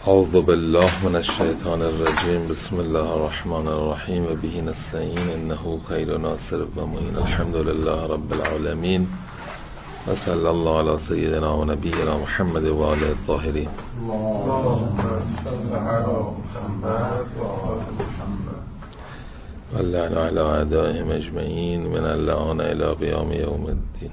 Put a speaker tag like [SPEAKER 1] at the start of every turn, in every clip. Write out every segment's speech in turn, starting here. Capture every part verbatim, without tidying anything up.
[SPEAKER 1] اعوذ بالله من الشیطان الرجیم. بسم الله الرحمن الرحیم و به نستعین انه خیر ناصر و معین. الحمد لله رب العالمین و صلی الله علی سیدنا و نبینا محمد و آله الطاهرین.
[SPEAKER 2] اللهم صل علی محمد و آل محمد
[SPEAKER 1] و اللعن علی اعدائهم اجمعین من اللعان الی قیام یوم الدین.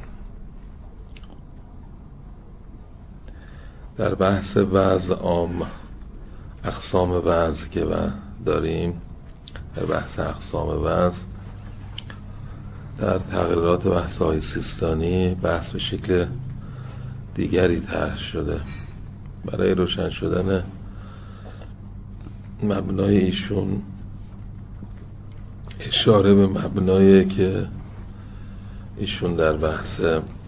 [SPEAKER 1] در بحث وعظ عام، اقسام وعظ که داریم، در بحث اقسام وعظ در تغییرات بحث‌های سیستانی بحث به شکل دیگری طرح شده. برای روشن شدن مبنای ایشون اشاره به مبنایی که ایشون در بحث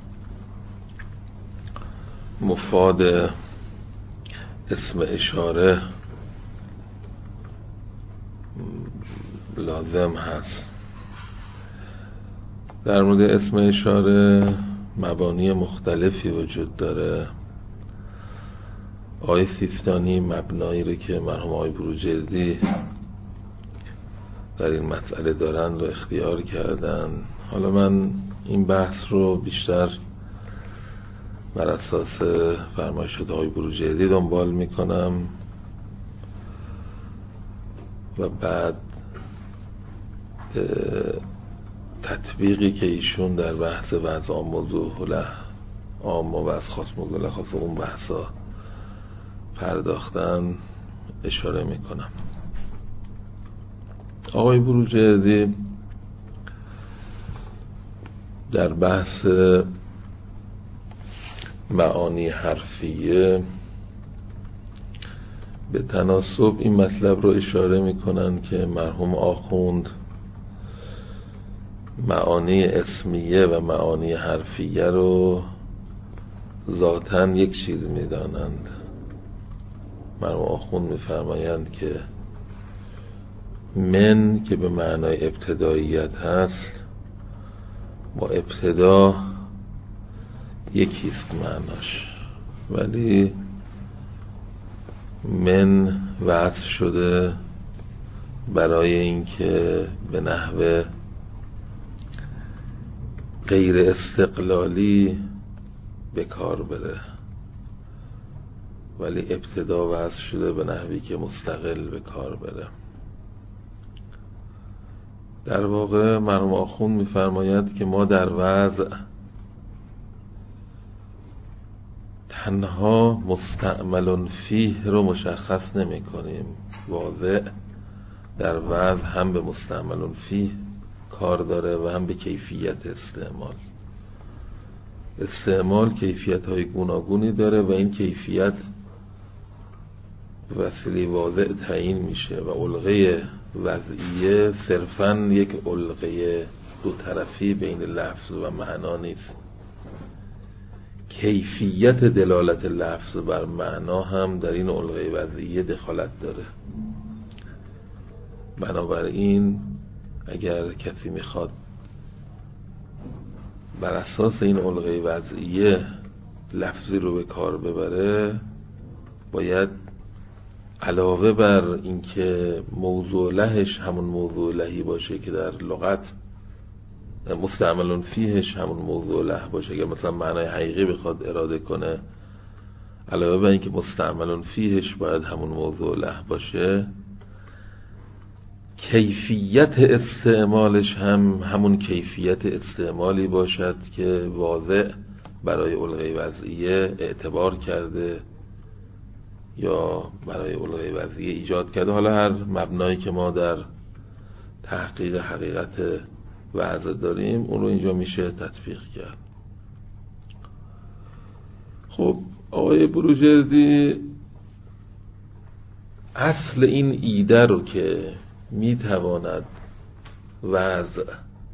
[SPEAKER 1] مفاد اسم اشاره لازم هست. در مورد اسم اشاره مبانی مختلفی وجود داره. آقای سیستانی مبنایی رو که مرحوم آقای بروجردی در این مسئله دارن رو اختیار کردن. حالا من این بحث رو بیشتر بر اساس فرمایشات آقای بروجردی دنبال میکنم و بعد تطبیقی که ایشون در بحث وعظ عام موضوع له عام و وعظ خاص موضوع له خاص اون بحثا پرداختن اشاره میکنم. آقای بروجردی در بحث معانی حرفیه به تناسب این مطلب رو اشاره میکنن که مرحوم آخوند معانی اسمیه و معانی حرفیه رو ذاتاً یک چیز میدانند. مرحوم آخوند میفرمایند که من که به معنای ابتداییت هست با ابتدا یکیست معناش، ولی من وضع شده برای اینکه به نحو غیر استقلالی به کار بره، ولی ابتدا وضع شده به نحوی که مستقل به کار بره. در واقع مرحوم آخوند میفرماید که ما در وضع تنها مستعمل فیه رو مشخص نمی کنیم. واضع در وضع هم به مستعمل فیه کار داره و هم به کیفیت استعمال. استعمال کیفیت های گوناگونی داره و این کیفیت وسیله واضع تعیین میشه و علقه وضعیه صرفاً یک علقه دو طرفی بین لفظ و معنا نیست. کیفیت دلالت لفظ بر معنا هم در این علقه وضعیه دخالت داره. بنابراین اگر کسی میخواد بر اساس این علقه وضعیه لفظی رو به کار ببره، باید علاوه بر اینکه موضوع لهش همون موضوع لهی باشه که در لغت مستعملون فیهش همون موضوع له باشه، اگر مثلا معنای حقیقی بخواد اراده کنه، علاوه بر اینکه مستعملون فیهش باید همون موضوع له باشه، کیفیت استعمالش هم همون کیفیت استعمالی باشد که واضع برای علقه وضعیه اعتبار کرده یا برای علقه وضعیه ایجاد کرده. حالا هر مبنایی که ما در تحقیق حقیقت وعظ داریم اون رو اینجا میشه تطبیق کرد. خب آقای بروجردی اصل این ایده رو که میتواند وضع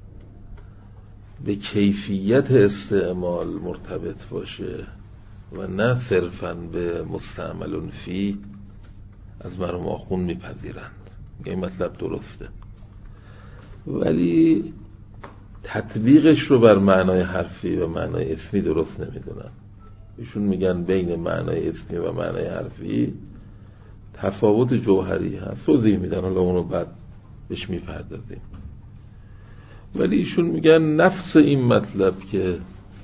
[SPEAKER 1] به کیفیت استعمال مرتبط باشه و نه صرفاً به مستعمل فی، از مرحوم آخوند میپذیرند. این مطلب درسته، ولی تطبیقش رو بر معنای حرفی و معنای اسمی درست نمیدونن. ایشون میگن بین معنای اسمی و معنای حرفی تفاوت جوهری هست، توضیح میدن، حالا اونو بعد بهش میپردازیم. ولی ایشون میگن نفس این مطلب که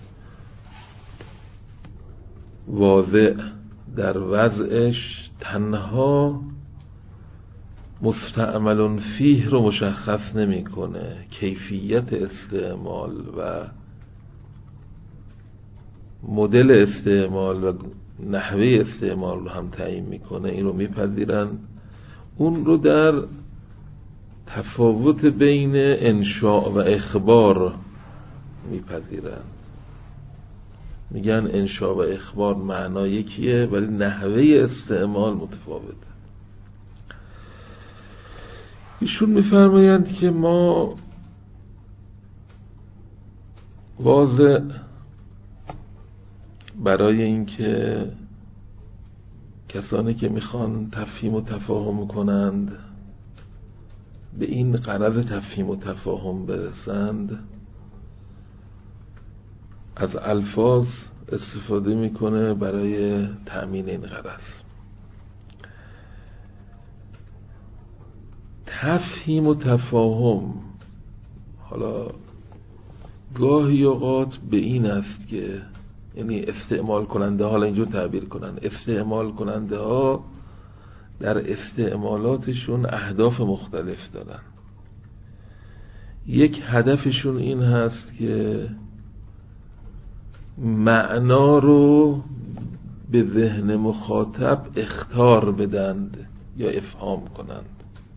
[SPEAKER 1] واضع در وضعش تنها مستعمل فیه رو مشخص نمیکنه، کیفیت استعمال و مدل استعمال و نحوه استعمال رو هم تعیین میکنه. این رو میپذیرن. اون رو در تفاوت بین انشاء و اخبار میپذیرن. میگن انشاء و اخبار معنا یکیه ولی نحوه استعمال متفاوته. ایشون میفرمایند که ما واضع برای اینکه کسانی که میخوان تفهیم و تفاهم کنند به این غرض تفهیم و تفاهم برسند از الفاظ استفاده میکنه برای تأمین این غرض. تفهیم و تفاهم حالا گاهی اوقات به این است که یعنی استعمال کننده ها، حالا اینجور تعبیر کنن، استعمال کننده ها در استعمالاتشون اهداف مختلف دارن. یک هدفشون این هست که معنا رو به ذهن مخاطب اخطار بدند یا افهام کنند،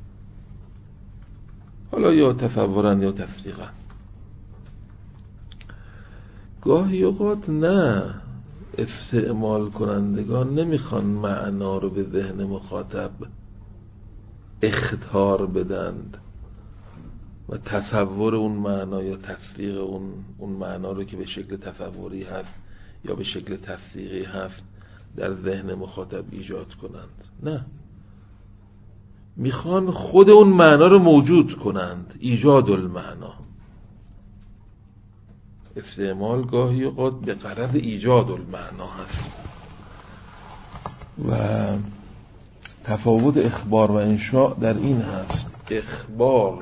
[SPEAKER 1] حالا یا تصورا یا تصدیقا. گاهی اوقات نه، استعمال کنندگان نمیخوان معنا رو به ذهن مخاطب اخطار بدند و تصور اون معنا یا تصدیق اون اون معنا رو که به شکل تصوری هست یا به شکل تصدیقی هست در ذهن مخاطب ایجاد کنند. نه، میخوان خود اون معنا رو موجود کنند، ایجاد المعنا. استعمال گاهی اوقات به غرض ایجاد المعنا هست و تفاوت اخبار و انشاء در این هست. اخبار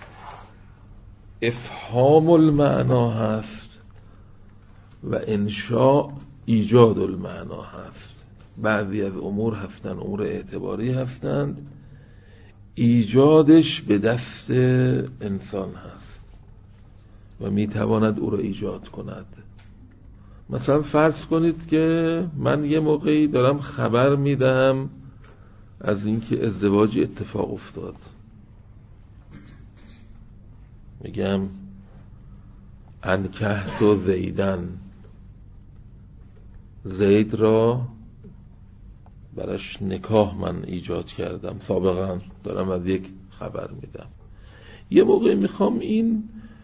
[SPEAKER 1] افهام المعنا هست و انشاء ایجاد المعنا هست. بعضی از امور هستند امور اعتباری هستند، ایجادش به دست انسان هست و میتواند او را ایجاد کند. مثلا فرض کنید که من یه موقعی دارم خبر میدم از اینکه ازدواج اتفاق افتاد، میگم انکحت و زیدن، زید را براش نکاح من ایجاد کردم، سابقا دارم از یک خبر میدم. یه موقع میخوام این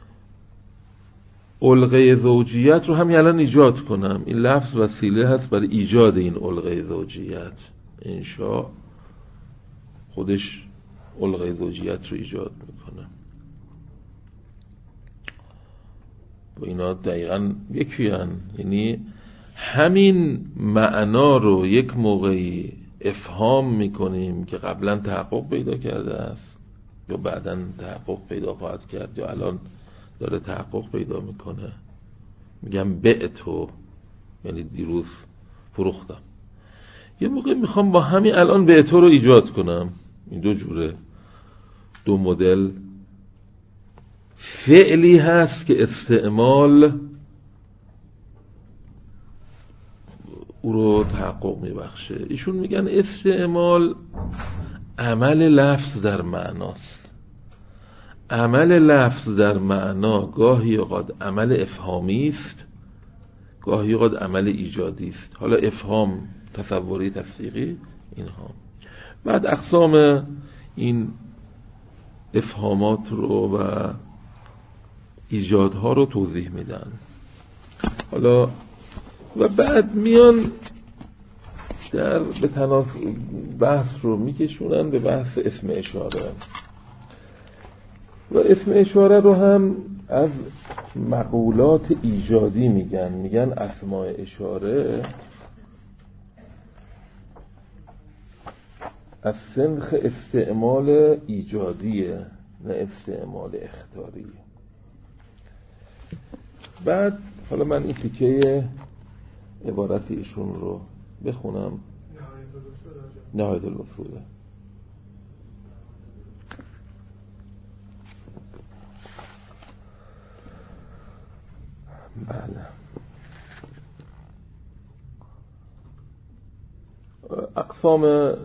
[SPEAKER 1] علقه زوجیت رو همین الان ایجاد کنم. این لفظ وسیله هست برای ایجاد این علقه زوجیت. انشاء خودش علقه زوجیت رو ایجاد میکنه و اینا دقیقا یکی هن. یعنی همین معنا رو یک موقعی افهام میکنیم که قبلا تحقق پیدا کرده است یا بعداً تحقق پیدا خواهد کرد یا الان داره تحقق پیدا میکنه. میگم بعتو یعنی دیروز فروختم. یه موقع میخوام با همین الان بعتو رو ایجاد کنم. این دو جوره، دو مدل فعلی هست که استعمال او رو تحقق میبخشه. ایشون میگن استعمال عمل لفظ در معناست. عمل لفظ در معنا گاهی اوقات عمل افهامی است، گاهی اوقات عمل ایجادی است. حالا افهام تصوری، تصدیقی، اینها. بعد اقسام این افهامات رو و ایجادها رو توضیح میدن. حالا و بعد میان در به تناسب بحث رو میکشونن به بحث اسم اشاره و اسم اشاره رو هم از مقولات ایجادی میگن. میگن اسماء اشاره از سنخ استعمال ایجادیه نه استعمال اخطاریه. بعد حالا من این تیکه عبارت ایشون رو بخونم. نهایت الوصوله. بله. اقسام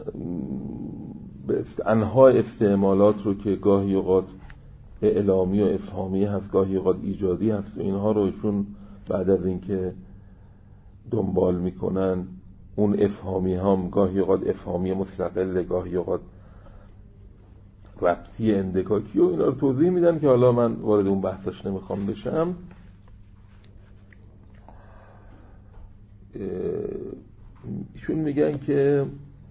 [SPEAKER 1] به انواع استعمالات رو که گاهی اوقات اعلامی و افهامی هست، گاهی اوقات ایجادی هست، اینها رو ایشون بعد از اینکه دنبال میکنن اون افهامی هم گاهی اوقات افهامی مستقل، گاهی اوقات ربطی اندکاکی و اینا رو توضیح میدن که حالا من وارد اون بحثش نمیخوام بشم. ایشون میگن که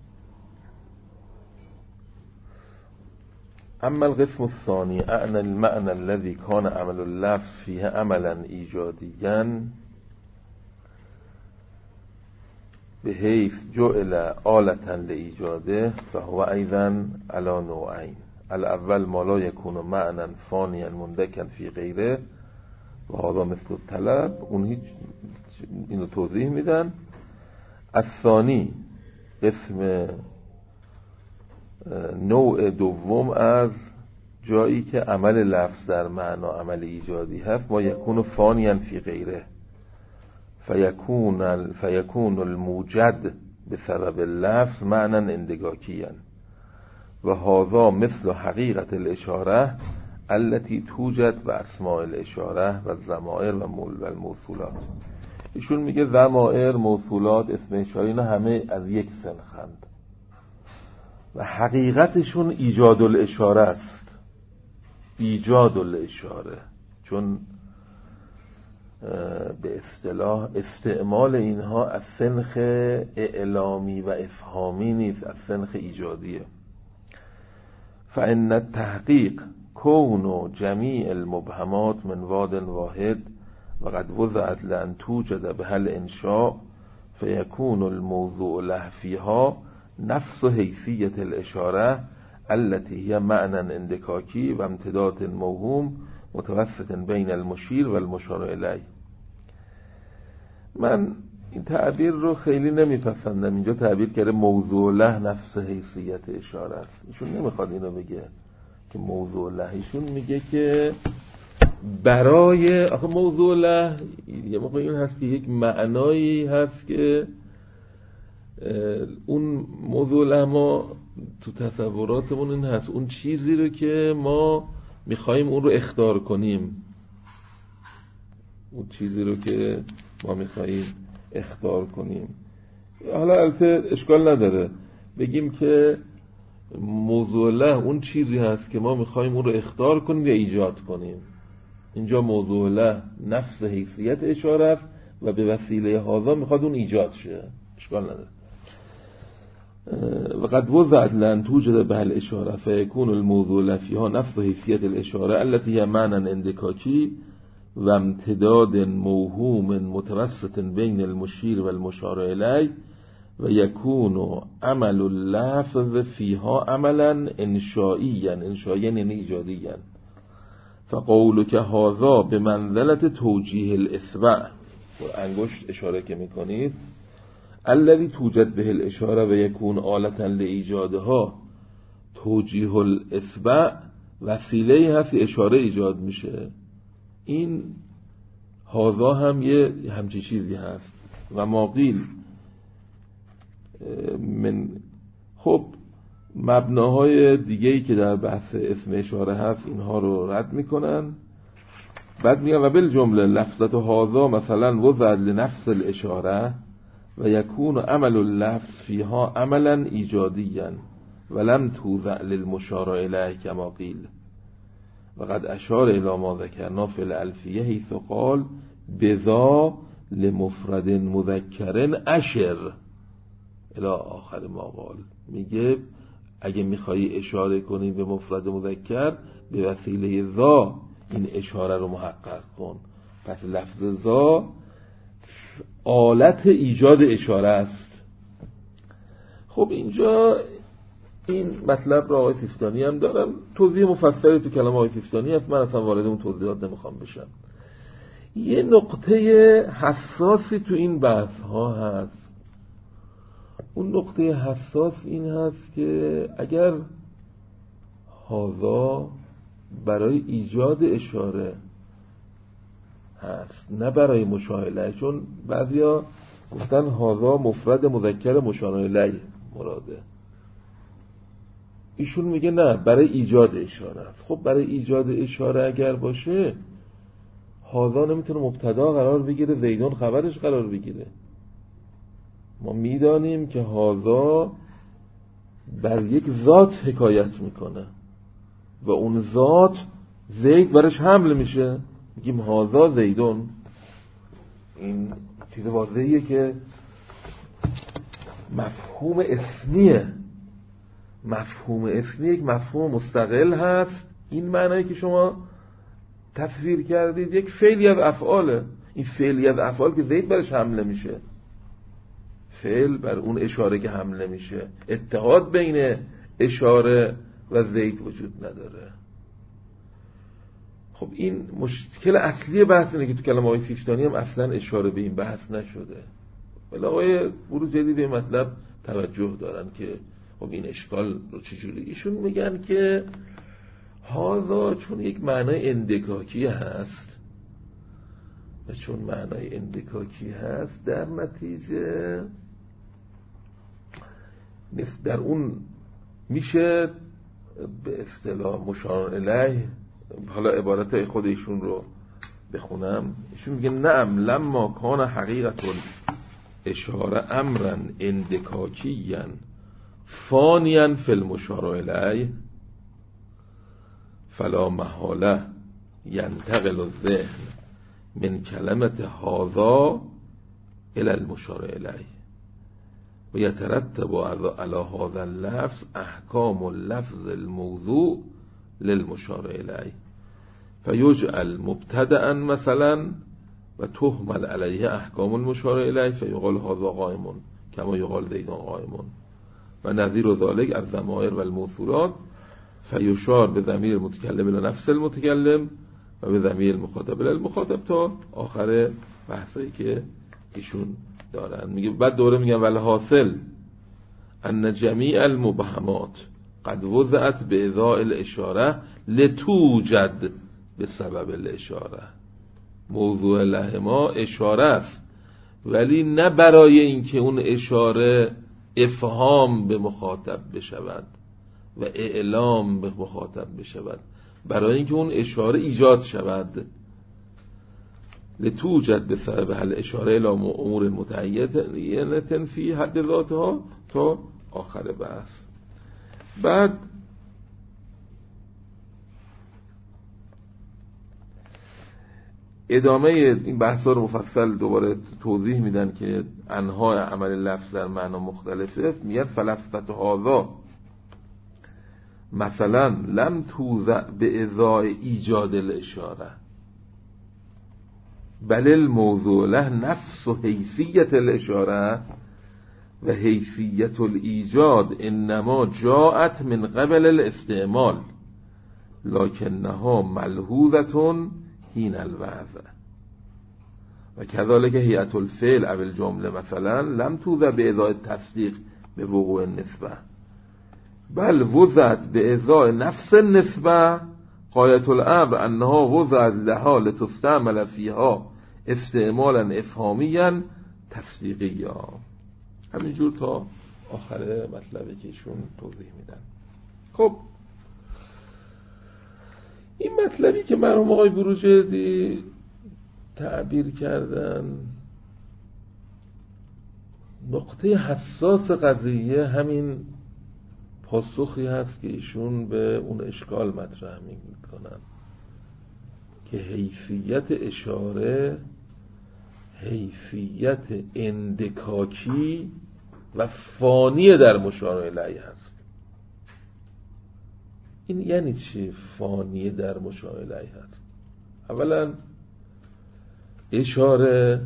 [SPEAKER 1] اما القسم الثانی اعن المعنى الذي كان عمل اللفظ فيه عملا ایجادیا بحيث جعل آلة لإيجاده فهو أيضا على نوعين. الأول ما لا يكون معنى فانيا مندكا في غيره وهذا مثل الطلب. اون هیچ اینو توضیح میدن. الثانی قسم نوع دوم از جایی که عمل لفظ در معنا عمل ایجادی هست، ما یکون فانیا فی غیره فیکون فیکون الموجد بسبب اللفظ معنا اندگاکیا و هذا مثل حقیقت الاشاره التي توجد به اسماء الاشاره و الضمائر و الموصولات. ایشون میگه ضمائر، موصولات، اسم اشاره اینا همه از یک سنخند و حقیقتشون ایجاد الاشاره است. ایجاد الاشاره، چون به اصطلاح استعمال اینها از سنخ اعلامی و افهامی نیست، از سنخ ایجادیه. فإن التحقیق کون جمیع المبهمات من واد واحد وقد وضعت لأن توجد بها الانشاء فيكون الموضوع له فيها نفس حیثیة الاشاره التي هي معنى اندکاکی و امتداد موهوم متوسط بین المشیر و المشار الیه. من این تعبیر رو خیلی نمیپسندم. اینجا تعبیر کرده موضوع له نفس حیثیت اشاره است. ایشون نمیخواد اینو بگه که موضوع له، ایشون میگه که برای آخه موضوع له یه موقع این هست که یک معنایی هست که اون موضوع له ما تو تصوراتمون این هست، اون چیزی رو که ما میخواییم اون رو اخطار کنیم، اون چیزی رو که ما میخواییم اخطار کنیم. حالا البته اشکال نداره بگیم که موضوع له اون چیزی هست که ما میخواییم اون رو اخطار کنیم یا ایجاد کنیم. اینجا موضوع له نفس حیثیت اشاره است و به وسیله هذا میخواد اون ایجاد شه، اشکال نداره. وقد وضعت لأن توجد به الاشاره فيكون الموضوع له فيها نفس حیثیت الاشاره التي هي معنى اندکاکی و امتداد موهوم متوسط بین المشیر و المشار الیه و یکون عمل اللفظ فیها عملا انشائیا، انشائیا یعنی ایجادیا. فقولک هذا به منزلت توجیه الاصبع، انگشت اشاره که میکنید، الذي توجد به الاشاره و یکون آلتا لایجادها، توجیه الاصبع وسیله هست اشاره ایجاد میشه. این هذا هم یه همچی چیزی هست. و ما قیل من خب مبناهای دیگه‌ای که در بحث اسم اشاره هست اینها رو رد میکنن. بعد میگن و بالجمله لفظت هذا مثلا وضعت لنفس الاشاره و یکون عمل اللفظ فیها عملا ایجادیا ولم توضع للمشار الیه کما قیل. وقد اشار الى ما ذکرنا فی الالفیه حیث قال بذا لمفرد مذکر اشر الی آخر ما قال. میگه اگه میخوایی اشاره کنی به مفرد مذکر به وسیله ذا این اشاره رو محقق کن. پس لفظ ذا آلت ایجاد اشاره است. خب اینجا این مطلب را آقای سیستانی هم دارن، توضیح مفصلی تو کلام آقای سیستانی هست، من اصلا وارد اون توضیحات نمیخوام بشم. یه نقطه حساسی تو این بحث ها هست. اون نقطه حساس این هست که اگر هذا برای ایجاد اشاره هست نه برای مشاهله، چون بعضیا گفتن هذا مفرد مذکر مشار الیه مراده، ایشون میگه نه برای ایجاد اشاره است. خب برای ایجاد اشاره اگر باشه هذا نمیتونه مبتدا قرار بگیره، زیدون خبرش قرار بگیره. ما میدانیم که هذا بر یک ذات حکایت میکنه و اون ذات زید برش حمل میشه، میگیم هذا زیدون. این چیز واضحیه که مفهوم اسمیه. مفهوم اسمی یک مفهوم مستقل هست. این معنایی که شما تفسیر کردید یک فعلی از افعاله. این فعلی از افعال که زید برش حمله میشه، فعل بر اون اشاره که حمله میشه، اتحاد بین اشاره و زید وجود نداره. خب این مشکل اصلی بحث اینه که تو کلام آقای سیستانی هم اصلا اشاره به این بحث نشده، ولی آقای بروجردی به مطلب توجه دارن که خب این اشکال رو چجوری. ایشون میگن که هذا چون یک معنای اندکاکی هست و چون معنای اندکاکی هست در نتیجه در اون میشه به اصطلاح مشار الیه. حالا عبارت خود ایشون رو بخونم. ایشون میگه نعم لما کان حقیقت اشاره امرا اندکاکیا فانیا فی المشار الیه فلا محاله ینتقل الذهن من کلمت هذا الى المشار الیه و یترتب علی هذا اللفظ احکام اللفظ الموضوع للمشار الیه فیجعل مبتدأ مثلا و تهمل علیه احکام المشار الیه فیقال هذا قائم کما یقال زید قائم و نظیر ذلک از ضمائر و الموصولات فیشار به ضمیر المتکلم الی نفس المتکلم و به ضمیر المخاطب الی المخاطب تا آخر بحثی که ایشون دارن. میگه بعد دوره میگن ولی حاصل ان جمیع المبهمات قد وضعت به اضاء الاشاره لتوجد به سبب الاشاره. موضوع لهما اشاره است ولی نه برای اینکه اون اشاره افهام به مخاطب بشود و اعلام به مخاطب بشود، برای اینکه اون اشاره ایجاد شود. لتوجد به سبب حل اشاره الى امور متعینه فی حد ذاتها تا آخر بحث. بعد ادامه این بحثا رو مفصل دوباره توضیح میدن که انواع عمل لفظ در معنا مختلفه. میگن فلسفت هذا مثلا لم توضع به ازای ایجاد الاشاره بل الموضوع له نفس و حیثیت الاشاره و حیثیت الایجاد انما جاءت من قبل الاستعمال لکنها ملحوظه حین الوضع و كذلك هیئت الفعل او الجمله مثلا لم توضع به ازای تصدیق به وقوع النسبه بل وضعت به ازای نفس النسبه غایت الامر انها وضعت لها لتستعمل فیها استعمالا افهامیا تصدیقیا. همینجور تا آخر مطلبی که ایشون توضیح میدن. خب این مطلبی که مرحوم آقای بروجردی تعبیر کردن نقطه حساس قضیه همین پاسخی هست که ایشون به اون اشکال مطرح میکنن که حیثیت اشاره حیثیت اندکاکی و فانی در مشار الیه هست. این یعنی چی فانی در مشار الیه هست؟ اولا اشاره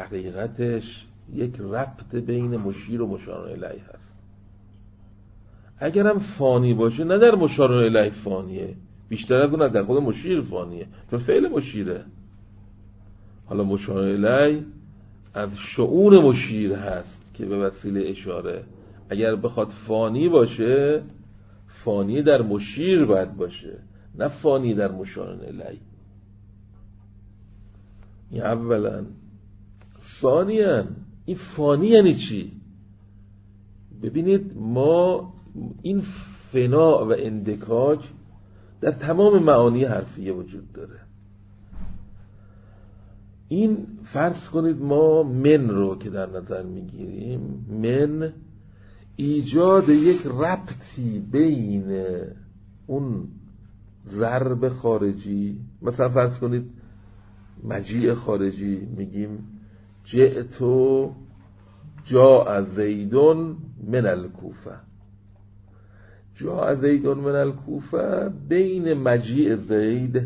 [SPEAKER 1] حقیقتش یک ربط بین مشیر و مشار الیه هست، اگرم فانی باشه نه در مشار الیه فانیه، بیشتر از اون در خود مشیر فانیه، چون فعل مشیره. حالا مشار الیه از شؤون مشیر هست که به وسیله اشاره اگر بخواد فانی باشه فانی در مشیر باید باشه، نه فانی در مشار الیه. این اولا. ثانیاً این فانی یعنی چی؟ ببینید ما این فنا و اندکاک در تمام معانی حرفیه وجود داره. این فرض کنید ما من رو که در نظر میگیریم، من ایجاد یک ربطی بین اون ضرب خارجی، مثلا فرض کنید مجیء خارجی، میگیم جئتو جاء زیدون من الکوفه، جاء زیدون من الکوفه بین مجیء زید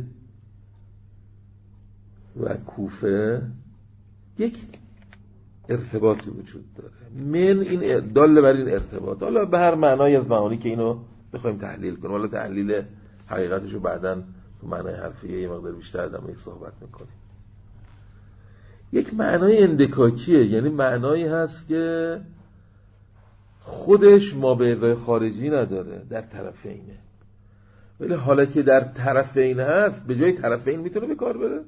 [SPEAKER 1] و کوفه یک ارتباطی وجود داره. من این داله بر این ارتباط، حالا به هر معنای از معانی که اینو بخوایم تحلیل کنیم، حالا تحلیل حقیقتش رو بعداً تو معنای حرفیه یه مقدار بیشتر در موردش صحبت میکنیم. یک معنای اندکاکیه، یعنی معنایی هست که خودش ما به ازای خارجی نداره، در طرفینه، ولی حالا که در طرفین هست به جای طرفین میتونه به کار بره.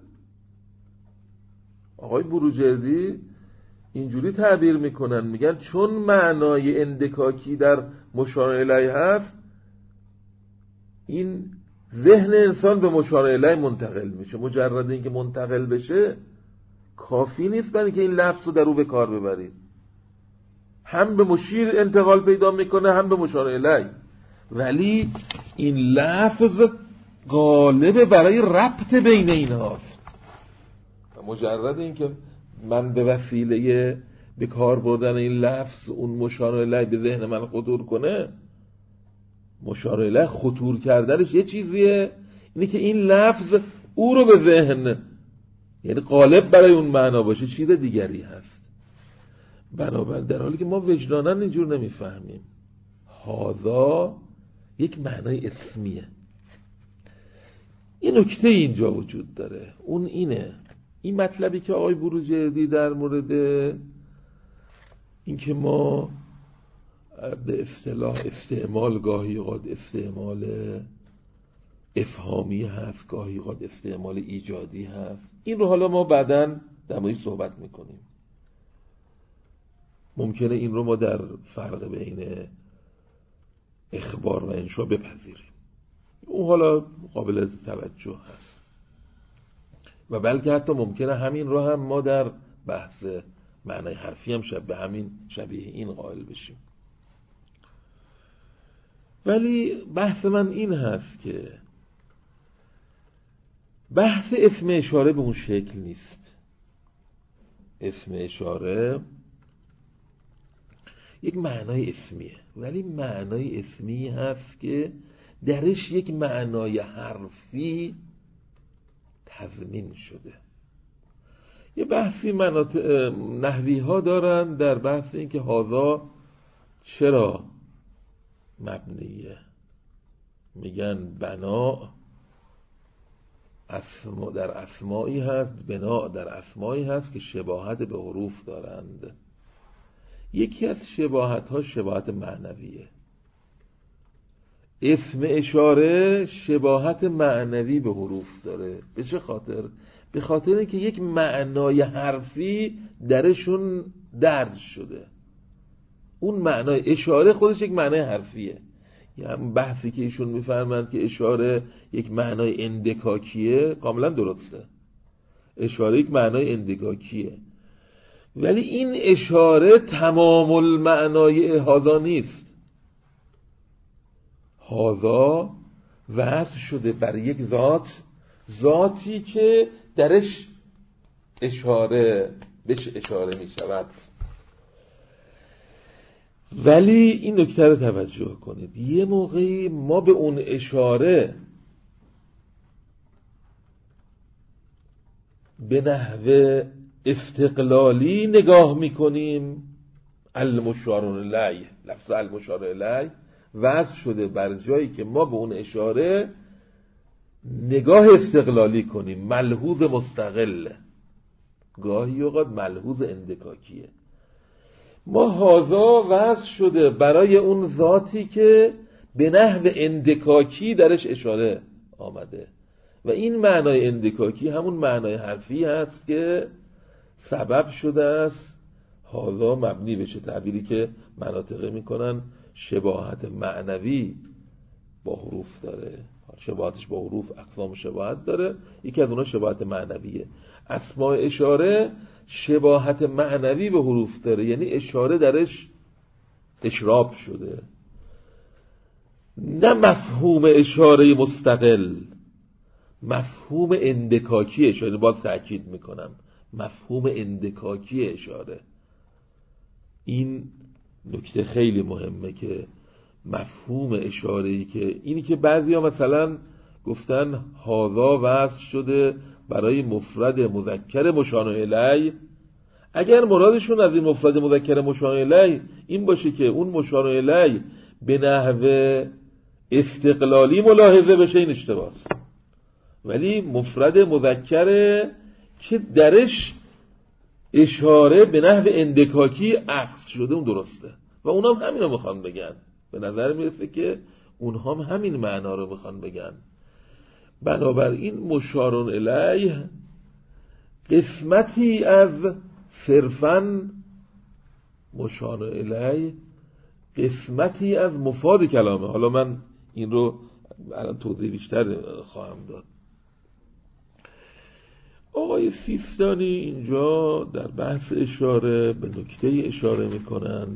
[SPEAKER 1] آقای بروجردی اینجوری تعبیر میکنن، میگن چون معنای اندکاکی در مشار الیه هست، این ذهن انسان به مشار الیه منتقل میشه. مجرد اینکه منتقل بشه کافی نیست برای اینکه این لفظ رو در او به کار ببرید، هم به مشیر انتقال پیدا میکنه هم به مشار الیه، ولی این لفظ غالب برای ربط بین اینهاست. مجرد اینکه من به وسیله به کار بردن این لفظ اون مشار الیه به ذهن من خطور کنه، مشار الیه خطور کردنش یه چیزیه، اینه که این لفظ او رو به ذهن، یعنی غالب برای اون معنا باشه، چیز دیگری هست. بنابراین در حالی که ما وجداناً اینجور نمیفهمیم، هذا یک معنای اسمیه. این نکته اینجا وجود داره، اون اینه، این مطلبی که آقای بروجردی در مورد اینکه ما به اصطلاح استعمال گاهی اوقات استعمال افهامی هست، گاهی اوقات استعمال ایجادی هست، این رو حالا ما بعداً در موردش صحبت میکنیم. ممکنه این رو ما در فرق بین اخبار و انشا بپذیریم، اون حالا قابل توجه هست، و بلکه حتی ممکنه همین رو هم ما در بحث معنای حرفی هم شبیه همین شبیه این قائل بشیم. ولی بحث من این هست که بحث اسم اشاره به اون شکل نیست. اسم اشاره یک معنای اسمیه، ولی معنای اسمی هست که درش یک معنای حرفی تضمین شده. یه بحثی نحوی ها دارن در بحث این که هذا چرا مبنیه، میگن بنا اسما در اسمایی هست، بنا در اسمایی هست که شباهت به حروف دارند. یکی از شباهت ها شباهت معنویه. اسم اشاره شباهت معنوی به حروف داره. به چه خاطر؟ به خاطر اینکه یک معنای حرفی درشون درج شده. اون معنای اشاره خودش یک معنای حرفیه. یعنی بحثی که ایشون میفرمند که اشاره یک معنای اندکاکیه کاملا درسته. اشاره یک معنای اندکاکیه، ولی این اشاره تمام المعنای هذا نیست. هذا وصف شده بر یک ذات، ذاتی که درش اشاره بهش اشاره می شود. ولی این نکته رو توجه کنید، یه موقعی ما به اون اشاره به نحو استقلالی نگاه میکنیم، المشار الیه، لفظ المشار الیه، وضع شده بر جایی که ما به اون اشاره نگاه استقلالی کنیم، ملحوظ مستقل، گاهی اوقات ملحوظ اندکاکیه. ما هازا وضع شده برای اون ذاتی که به نحو اندکاکی درش اشاره آمده و این معنای اندکاکی همون معنای حرفی هست که سبب شده است هازا مبنی بشه، تعبیری که مناطقه میکنن شباهت معنوی با حروف داره. شباهتش با حروف اقسام شباهت داره، یکی از اونها شباهت معنویه. اسماء اشاره شباهت معنوی به حروف داره، یعنی اشاره درش اشراب شده، نه مفهوم اشاره مستقل، مفهوم اندکاکی اشاره. باید تأکید میکنم مفهوم اندکاکی اشاره. این نکته خیلی مهمه که مفهوم اشاره‌ای که اینی که بعضیا مثلا گفتن هاذا وصل شده برای مفرد مذکر مشار الیه، اگر مرادشون از این مفرد مذکر مشار الیه این باشه که اون مشار الیه به نحو استقلالی ملاحظه بشه، این اشتباهه. ولی مفرد مذکره که درش اشاره به نحو اندکاکی اخذ شده اون درسته و اونام همین رو میخوان بگن. به نظر میرسه که اونهام همین معنا رو میخوان بگن. بنابراین مشار الیه قسمتی از صرفاً مشار الیه قسمتی از مفاد کلامه. حالا من این رو الان توضیح بیشتر خواهم داد. آقای سیستانی اینجا در بحث اشاره به نکته اشاره میکنند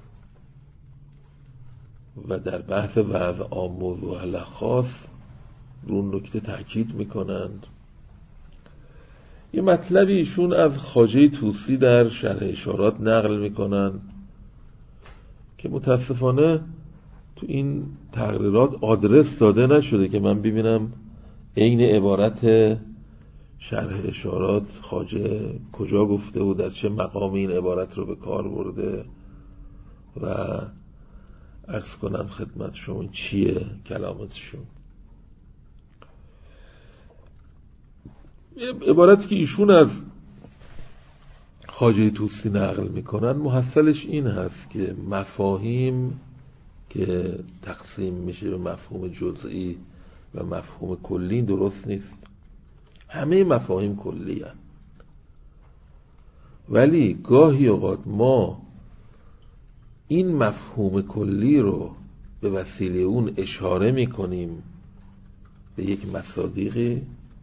[SPEAKER 1] و در بحث وضع عام موضوع حل خاص رو نکته تاکید میکنند. یه مطلبی ایشون از خواجه طوسی در شرح اشارات نقل میکنند که متاسفانه تو این تقریرات آدرس داده نشده که من ببینم عین عبارت شرح اشارات خواجه کجا گفته و در چه مقام این عبارت رو به کار برده و عرض کنم خدمت شما چیه کلامتشون. عبارتی که ایشون از خواجه طوسی نقل میکنن محصلش این هست که مفاهیم که تقسیم میشه به مفهوم جزئی و مفهوم کلی درست نیست. همه مفاهیم کلی هست، ولی گاهی اوقات ما این مفهوم کلی رو به وسیله اون اشاره میکنیم به یک مصادیقی،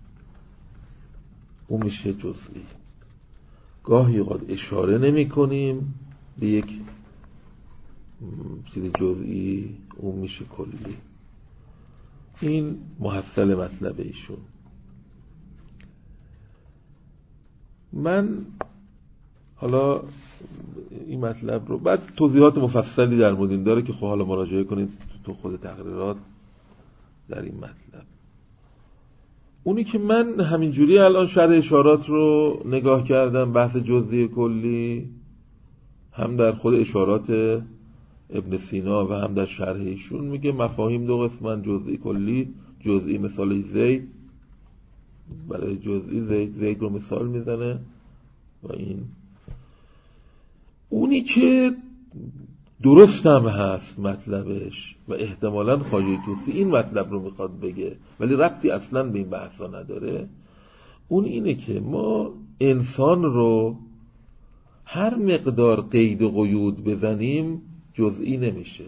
[SPEAKER 1] اون میشه جزئی. گاهی اوقات اشاره نمی کنیم به یک چیز جزئی، اون میشه کلی. این محصل مطلب ایشون. من حالا این مطلب رو بعد توضیحات مفصلی در مورد این داره که خب حالا مراجعه کنید تو خود تقریرات در این مطلب. اونی که من همینجوری الان شرح اشارات رو نگاه کردم، بحث جزئی کلی هم در خود اشارات ابن سینا و هم در شرح ایشون میگه مفاهیم دو قسمن، جزئی کلی. جزئی مثال زید، برای جزئی زید زید رو مثال میزنه و این اونی که درست هم هست مطلبش و احتمالاً خواجه طوسی این مطلب رو میخواد بگه ولی ربطی اصلاً به این بحثا نداره. اون اینه که ما انسان رو هر مقدار قید و قیود بزنیم جزئی نمیشه.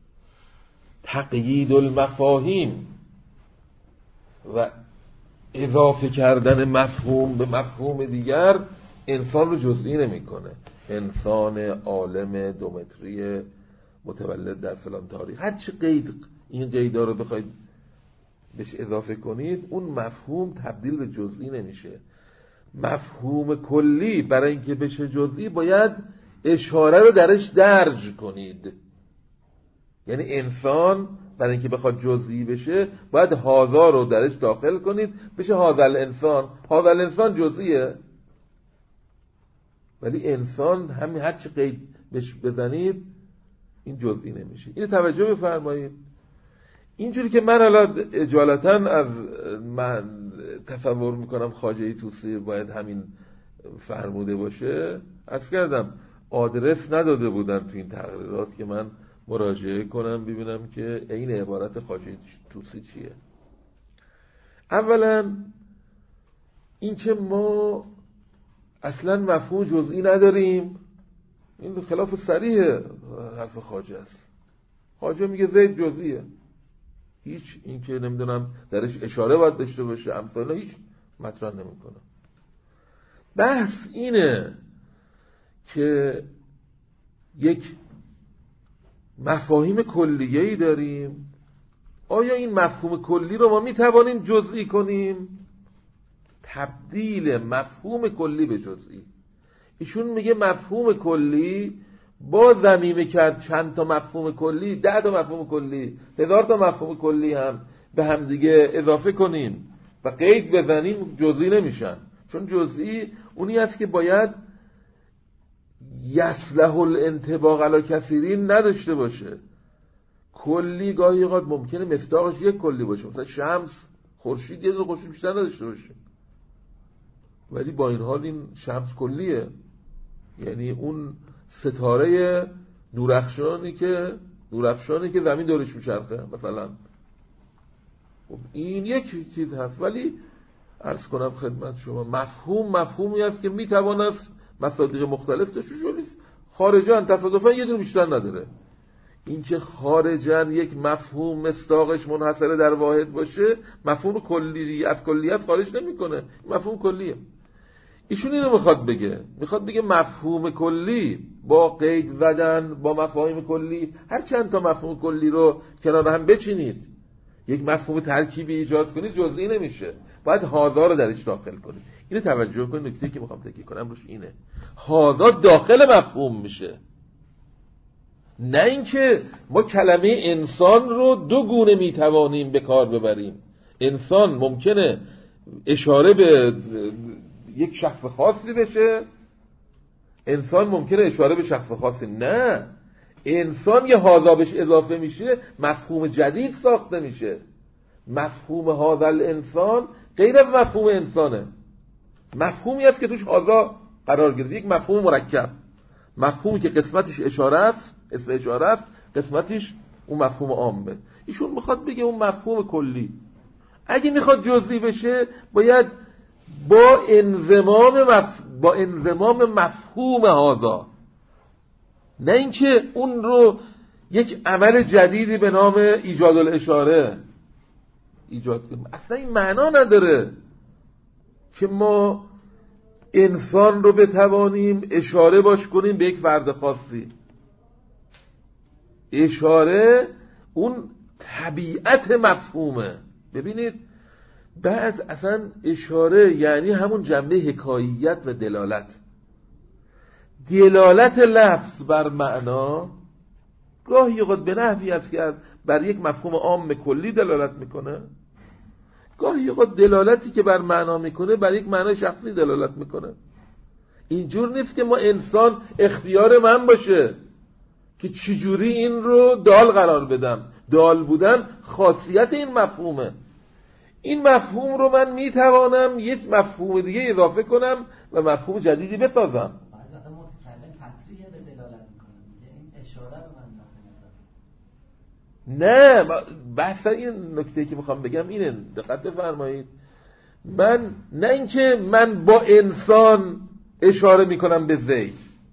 [SPEAKER 1] تقیید المفاهیم و اضافه کردن مفهوم به مفهوم دیگر انسان رو جزئی نمیکنه. انسان عالم دومتری متولد در فلان تاریخ، هر چی قید این قیدا رو بخواید بهش اضافه کنید اون مفهوم تبدیل به جزئی نمیشه. مفهوم کلی برای اینکه بشه جزئی باید اشاره رو درش درج کنید. یعنی انسان برای اینکه بخواد جزئی بشه باید هازا رو درش داخل کنید بشه هازا الانسان. هازا الانسان جزئیه ولی انسان همین هر چی قید بهش بزنید این جزئی نمیشه. این توجه بفرمایید. اینجوری که من الان اجالتا از من تصور میکنم خواجه طوسی باید همین فرموده باشه، عرض کردم آدرس نداده بودن تو این تقریرات که من مراجعه کنم ببینم که این عبارت خواجه طوسی چیه. اولا این که ما اصلا مفهوم جزئی نداریم، این خلاف صریح حرف خواجه است. خواجه میگه زید جزئیه، هیچ این که نمیدونم درش اشاره باید داشته باشه امثال هیچ مطرح نمیکنه. بحث اینه که یک مفاهیم کلیه‌ای داریم، آیا این مفهوم کلی رو ما میتوانیم جزئی کنیم؟ تبدیل مفهوم کلی به جزئی. ایشون میگه مفهوم کلی با ضمیمه کرد چند تا مفهوم کلی، ده تا مفهوم کلی، هزار تا مفهوم کلی هم به هم دیگه اضافه کنیم و قید بزنیم جزئی نمیشن. چون جزئی اونی است که باید یصلح الانطباق علی کثیرین نداشته باشه. کلی گاهی اوقات ممکنه مصداقش یک کلی باشه، مثلا شمس، خورشید، یه دونه خورشید بیشتر نداشته باشه، ولی با این حال این شمس کلیه، یعنی اون ستاره نورافشانی که نورافشانی که زمین دورش میچرخه مثلا، خب این یک چیز هست. ولی عرض کنم خدمت شما مفهوم مفهومی است که میتواند مصادیق مختلف داشته باشه، خارجاً تصادفاً یه دونه بیشتر نداره. این که خارجاً یک مفهوم مصداقش منحصر در واحد باشه، مفهوم کلی از کلیت خارج نمیکنه، مفهوم کلیه. ایشون اینو میخواد بگه، میخواد بگه مفهوم کلی با قید زدن با مفاهیم کلی، هر چند تا مفهوم کلی رو کنار هم بچینید یک مفهوم ترکیبی ایجاد کنید جزئی نمیشه، باید هاذا رو درش داخل کنید. اینو توجه کنید، نکته که میخوام تاکید کنم روش اینه، هاذا داخل مفهوم میشه، نه اینکه ما کلمه انسان رو دو گونه میتوانیم به کار ببریم. انسان ممکنه اشاره به یک شخص خاصی بشه، انسان ممکنه اشاره به شخص خاصی، نه، انسان یه هاذا بهش اضافه میشه مفهوم جدید ساخته میشه. مفهوم هاذا الانسان غیر از مفهوم انسانه، مفهومی است که توش هاذا قرار گرفته، یک مفهوم مرکب، مفهومی که قسمتش اشاره است، اسم اشاره است، قسمتش اون مفهوم عامه. ایشون میخواد بگه اون مفهوم کلی اگه میخواد جزئی بشه باید با انضمام مف... با انضمام مفهوم هاذا، نه اینکه اون رو یک عمل جدیدی به نام ایجاد الاشاره ایجاد کنیم. اصلا این معنا نداره که ما انسان رو بتوانیم اشاره باش کنیم به یک فرد خاصی. اشاره اون طبیعت مفهومه. ببینید بعض اصلا اشاره یعنی همون جنبه حکاییت و دلالت. دلالت لفظ بر معنا گاهی اوقات به نحوی است که بر یک مفهوم عام کلی دلالت میکنه، گاهی اوقات دلالتی که بر معنا میکنه بر یک معنای شخصی دلالت میکنه. اینجور نیست که ما انسان اختیار من باشه که چجوری این رو دال قرار بدم. دال بودن خاصیت این مفهومه. این مفهوم رو من میتوانم یک مفهوم دیگه اضافه کنم و مفهوم جدیدی بسازم. نه، بحث این نکته که میخوام بگم اینه، دقت بفرمایید. من نه اینکه من با انسان اشاره میکنم به زید،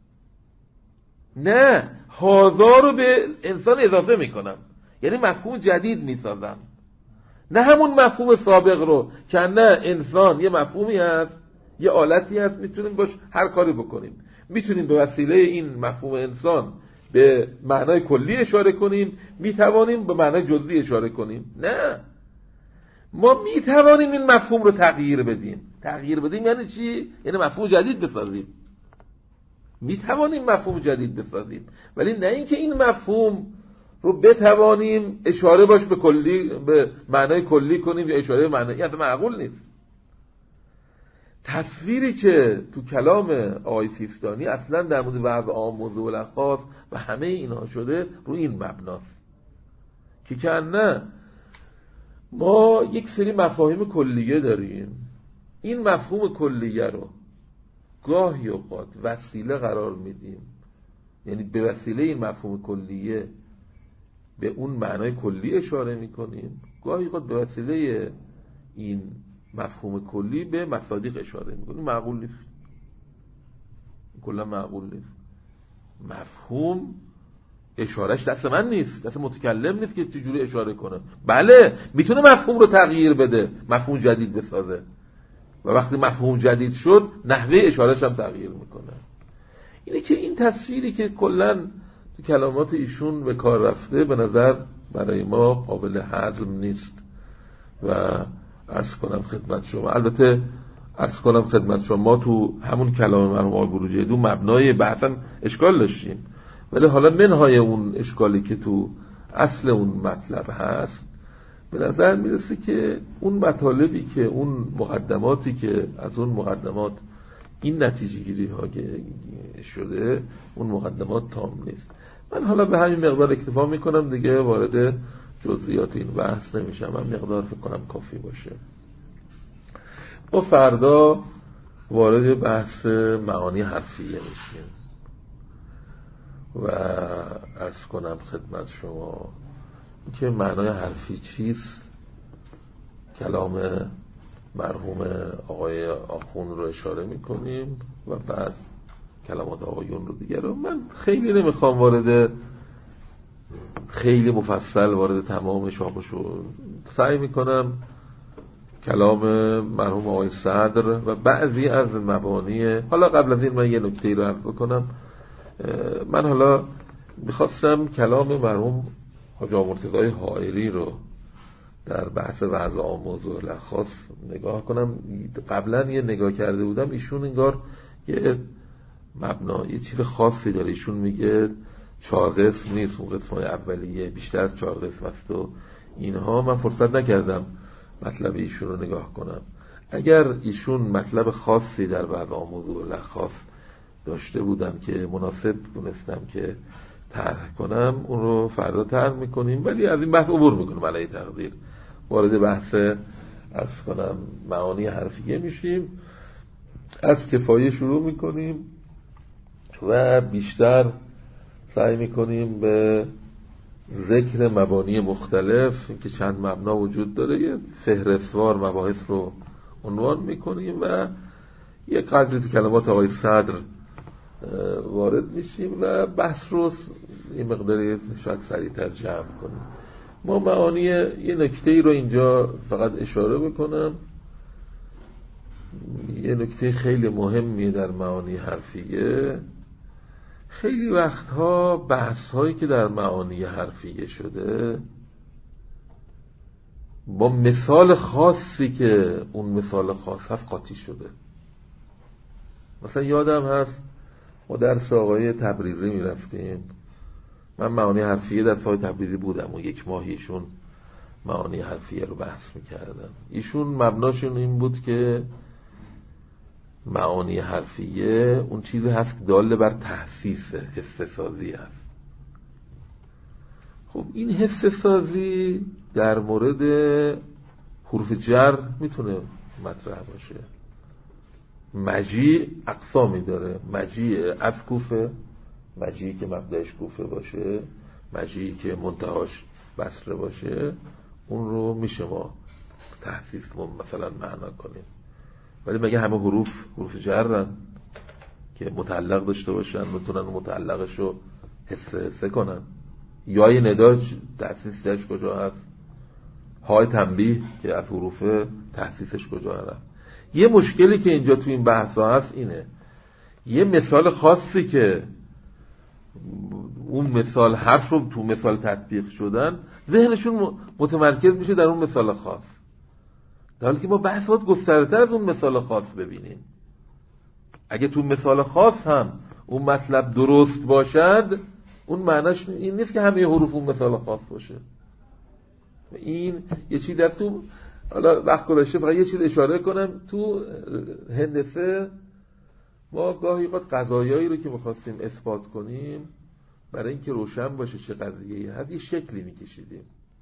[SPEAKER 1] نه، هاذا رو به انسان اضافه میکنم، یعنی مفهوم جدید میسازم، نه همون مفهوم سابق رو که نه انسان یه مفهومی هست، یه آلتی هست، میتونیم باش هر کاری بکنیم، میتونیم به وسیله این مفهوم انسان به معنای کلی اشاره کنیم، میتوانیم به معنای جزئی اشاره کنیم. نه، ما میتوانیم این مفهوم رو تغییر بدیم. تغییر بدیم یعنی چی؟ یعنی مفهوم جدید بسازیم. میتوانیم مفهوم جدید بسازیم، ولی نه اینکه این مفهوم رو بتوانیم اشاره باش به کلی، به معنای کلی کنیم یا اشاره به معنای، یعنی معقول نیست. تصویری که تو کلام آقای سیستانی اصلا در مورد وضع عام موضوع الخاص و همه اینها شده روی این مبناست که کنه ما یک سری مفاهیم کلیه داریم، این مفهوم کلیه رو گاهی اوقات وسیله قرار میدیم، یعنی به وسیله این مفهوم کلیه به اون معنای کلی اشاره میکنیم، گاهی اوقات به وسیله این مفهوم کلی به مصادیق اشاره میکنیم. معقول نیست، کلا معقول نیست. مفهوم اشارهش دست من نیست، دست متکلم نیست که چجوری اشاره کنه. بله میتونه مفهوم رو تغییر بده، مفهوم جدید بسازه، و وقتی مفهوم جدید شد نحوه اشارهش هم تغییر میکنه. اینه که این تصویری که کلا تو کلامات ایشون به کار رفته به نظر برای ما قابل هضم نیست و عرض کنم خدمت شما، البته عرض کنم خدمت شما ما تو همون کلام مرحوم آقای بروجردی دو مبنای بحثا اشکال داشتیم، ولی حالا منهای اون اشکالی که تو اصل اون مطلب هست به نظر میرسه که اون مطالبی که اون مقدماتی که از اون مقدمات این نتیجه گیری ها شده اون مقدمات تام نیست. من حالا به همین مقدار اکتفا میکنم دیگه، وارد جزئیات این بحث نمیشم، من مقدار فکر کنم کافی باشه. ما فردا وارد بحث معانی حرفیه میشیم و عرض کنم خدمت شما که معنای حرفی چیست. کلام مرحوم آقای آخوند رو اشاره میکنیم و بعد کلمات آقایون رو دیگه رو. من خیلی نمیخوام وارد خیلی مفصل وارد تمامش بشم، سعی میکنم کلام مرحوم آقای صدر و بعضی از مبانی. حالا قبل از این من یه نکته رو عرض بکنم. من حالا میخواستم کلام مرحوم حاج آقا مرتضی حائری رو در بحث وضع عام موضوع الخاص نگاه کنم. قبلا یه نگاه کرده بودم، ایشون انگار یه مبنا یه چیز خاصی داره. ایشون میگه چهار قسم نیست، اون قسمای اولیه بیشتر از چهار قسم است و اینها. من فرصت نکردم مطلب ایشون رو نگاه کنم. اگر ایشون مطلب خاصی در وضع عام موضوع الخاص داشته بودم که مناسب دونستم که طرح کنم، اون رو فردا طرح میکنیم، ولی از این بحث عبور میکنیم علیه تقدیر. وارد بحث عرض کنم معانی حرفیه میشیم، از کفایه شروع میکنیم و بیشتر سعی میکنیم به ذکر مبانی مختلف که چند مبنا وجود داره یه فهرستوار مباحث رو عنوان میکنیم و یه قدری تو کلمات آقای صدر وارد میشیم و بحث رو این مقداری شاید سریعتر جمع کنیم. ما معانی یه نکته ای رو اینجا فقط اشاره بکنم. یه نکته خیلی مهمیه در معانی حرفیه. خیلی وقتها بحث هایی که در معانی حرفیه شده با مثال خاصی که اون مثال خاص هست قاطی شده. مثلا یادم هست ما درس آقای تبریزی می رفتیم، من معانی حرفیه در آقای تبریزی بودم و یک ماهیشون معانی حرفیه رو بحث می کردم. ایشون مبناشون این بود که معانی حرفیه اون چیزی هست که داله بر تحسیس حس سازی هست. خب این حس سازی در مورد حروف جر میتونه مطرح باشه. مجیع اقسامی داره، مجیع از کوفه، مجیعی که مبدأش کوفه باشه، مجیعی که منتهاش بصره باشه، اون رو میشه ما تحسیس مثلا معنا کنیم. ولی مگه همه حروف حروف جرن که متعلق داشته باشن میتونن متعلقش رو حس حسه کنن؟ یای ندا تحسیس درش کجا هست؟ های تنبیه که از حروف تحسیسش کجا هست؟ یه مشکلی که اینجا تو این بحث هست اینه، یه مثال خاصی که اون مثال حرف رو تو مثال تطبیق شدن ذهنشون متمرکز میشه در اون مثال خاص، در حالی که ما بحثات گسترتر از اون مثال خاص ببینیم. اگه تو مثال خاص هم اون مطلب درست باشد، اون معناش این نیست که همه حروف اون مثال خاص باشه. این یه چیز در تو حالا وقت گذشته فقط یه چیز اشاره کنم. تو هندسه ما گاهی اوقات قضایایی رو که می‌خواستیم اثبات کنیم برای اینکه روشن باشه چه قضیه‌ای هست یه شکلی می‌کشیدیم.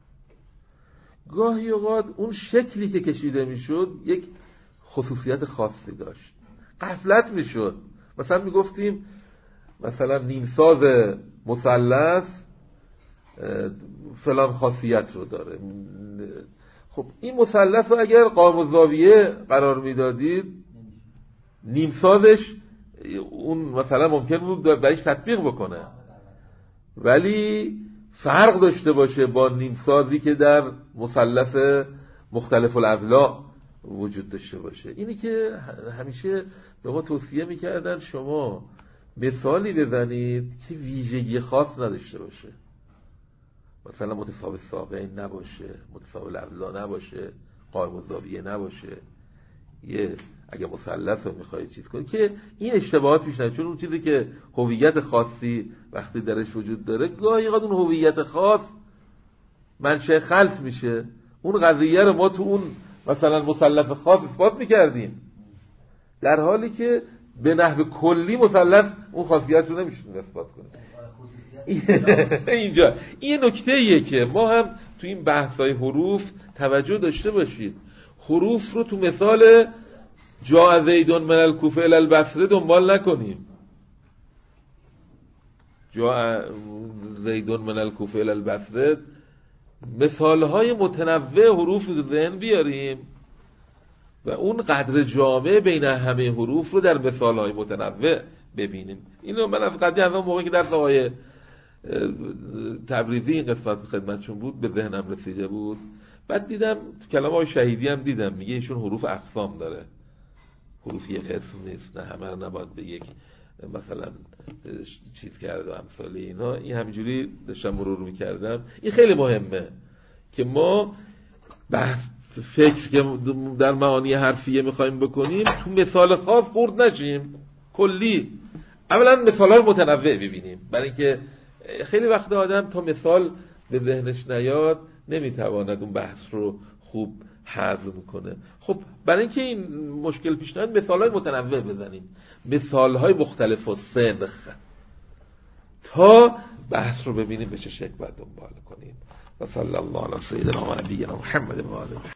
[SPEAKER 1] گاهی اوقات اون شکلی که کشیده میشد یک خصوصیت خاصی داشت، غفلت میشد. مثلا میگفتیم مثلا نیمساز مثلث فلان خاصیت رو داره. خب این مثلث رو اگر قائم الزاویه قرار میدادید نیمسازش اون مثلا ممکن بود برایش تطبیق بکنه، ولی فرق داشته باشه با نیمسازی که در مثلث مختلف الاضلاع وجود داشته باشه. اینی که همیشه به ما توصیه میکردن شما مثالی بزنید که ویژگی خاص نداشته باشه، مثلا متساوی ساقین نباشه، متساوی الاضلاع نباشه، قائم الزاویه نباشه. یه اگه مثلث رو میخواید چیز کنید که این اشتباهات پیش نیاد، چون اون چیزی که هویت خاصی وقتی درش وجود داره گاهی اوقات اون هویت خاص منشأ خلط میشه. اون قضیه رو ما تو اون مثلا مثلث خاص اثبات میکردیم در حالی که به نحو کلی مثلث اون خاصیت رو نمیشون اثبات کنیم. اینجا این نکته ایه که ما هم تو این بحث‌های حروف توجه داشته باشید. حروف رو تو مثال جاء زید من الکوفه الی البصره دنبال نکنیم. جاء زید من الکوفه الی البصره مثالهای متنوع حروف رو ذهن بیاریم و اون قدر جامع بین همه حروف رو در مثالهای متنوع ببینیم. اینو من از قدیم از اون موقعی که در آقای تبریزی این قسمت خدمتشون بود به ذهنم رسیده بود. بعد دیدم تو کلام آقای شهیدی هم دیدم میگه ایشون حروف اقسام داره، حروف یک قسم نیست، نه همه رو نباید به یک مثلا چیز کرده و امثال اینا. این همینجوری داشتم مرور میکردم. این خیلی مهمه که ما بحث فکر که در معانی حرفیه میخوایم بکنیم تو مثال خاص خورد نشیم، کلی اولا مثال های متنوع ببینیم، برای اینکه خیلی وقت آدم تا مثال به ذهنش نیاد نمیتواند اون بحث رو خوب هضم کنه. خب برای اینکه این مشکل پیش نیاد مثال های متنوع بزنیم، مثال های مختلف و صدق، تا بحث رو ببینیم به چه شکل باید دنبال کنیم. و صلی الله علی سیدنا و نبینا محمد و آله.